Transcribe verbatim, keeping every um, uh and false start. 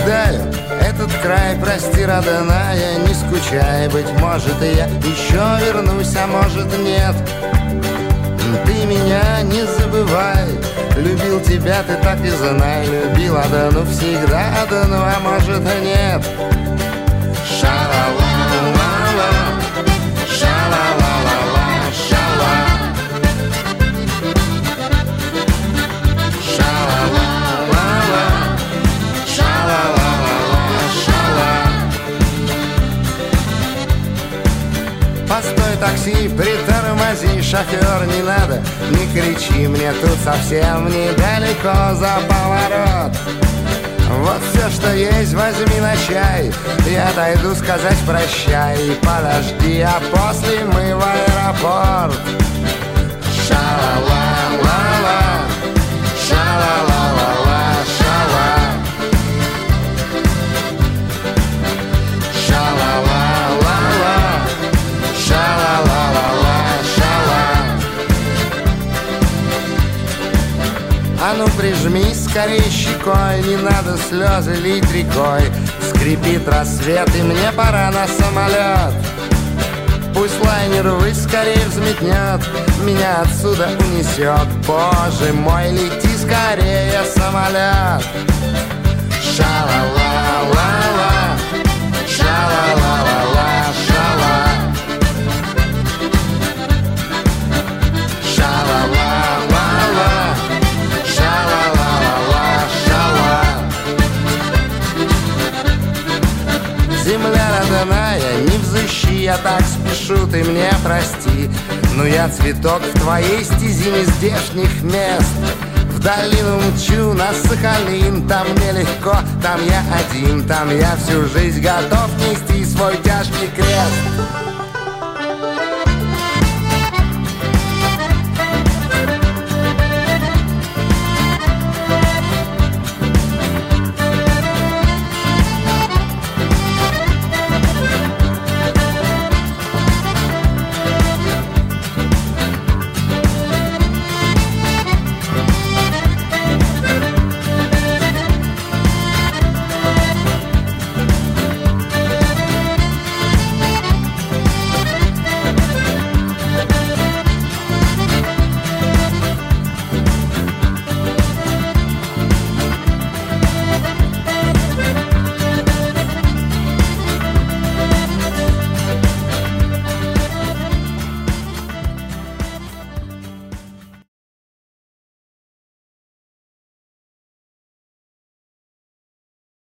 покидаю этот край, прости, родная, не скучай. Быть может, и я еще вернусь, а может, нет. Ты меня не забывай, любил тебя, ты так и знай. Любила, да ну всегда, да ну, а может, и нет. Ша-ла-ла-ла-ла, ша-ла-ла-ла-ла, ша-ла. Ша-ла-ла-ла-ла, ша-ла-ла-ла-ла, ша-ла. Постой, такси, притормози, шофер, не надо, не кричи, мне тут совсем недалеко за поворот. Вот все, что есть, возьми на чай, я дойду сказать прощай. Подожди, а после мы в аэропорт. Ша-ла-ла-ла-ла, ша-ла-ла-ла-ла, ша-ла. Ша-ла-ла-ла-ла, ша-ла-ла-ла-ла, ша-ла. А ну прижмись скорее щекой, не надо слезы лить рекой. Скрипит рассвет, и мне пора на самолет. Пусть лайнер ввысь скорее взметнет, меня отсюда унесет. Боже мой, лети скорее, самолет. Ша-ла-ла-ла-ла, ша-ла-ла-ла-ла, ша-ла. Ша-ла-ла-ла-ла, ша-ла-ла-ла-ла, ша-ла. Земля родная, не взыщи, я так спешу, ты мне прости. Но я цветок в твоей стези нездешних мест. В долину мчу на Сахалин, там мне легко, там я один, там я всю жизнь готов нести свой тяжкий крест.